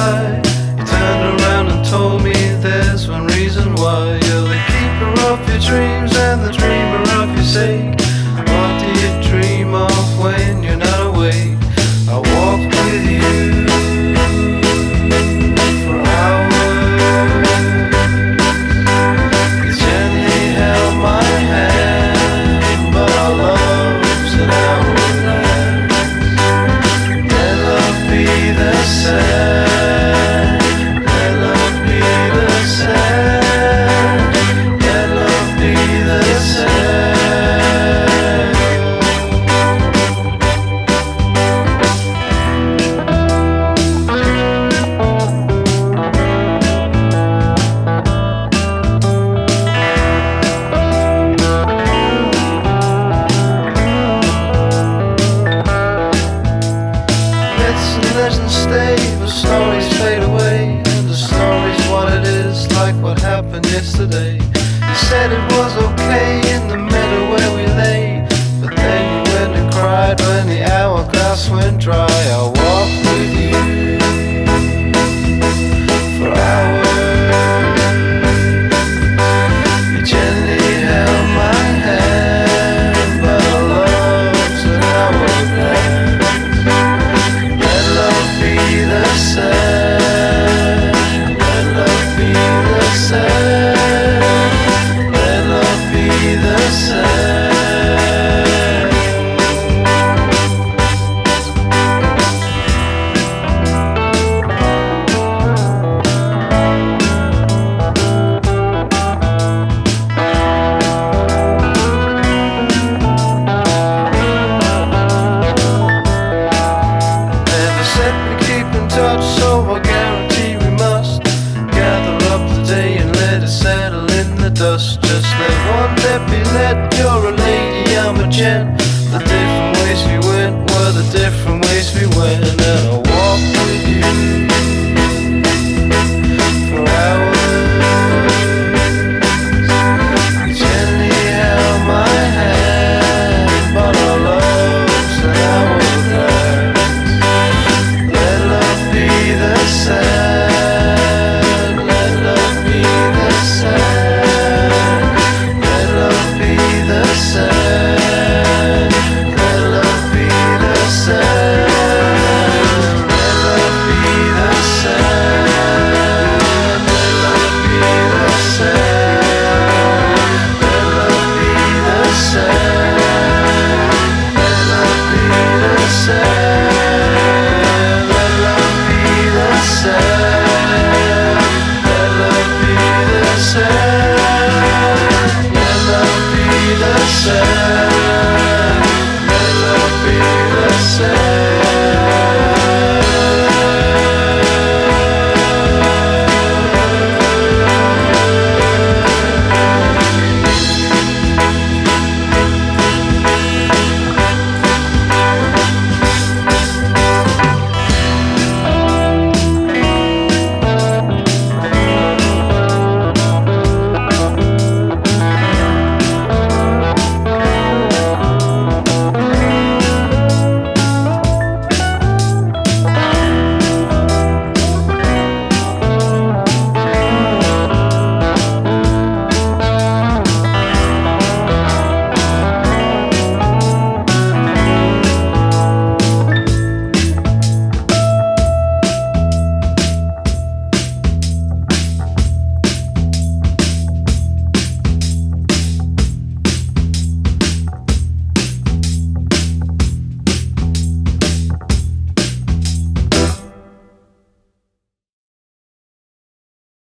goodbye. You turned around and told me there's one reason why. You're the keeper of your dreams and the dreamer of your sake. What do you dream of when you're not awake? I walk with you for hours. You gently held my hand, but our love's an hourglass. Let love be the same. Let love be the same. Let love be the same. Legends stay, but stories fade away. And the story's what it is, like what happened yesterday. You said it was okay in the middle where we lay, but then you went and cried when the hourglass went dry. I walked with you for hours. You gently held my hand, but our love's an hourglass. Be the same. Let love be the same. Let love be the same. So I guarantee we must gather up today and let it settle in the dust. Just let one let be let. You're a lady, I'm a gent.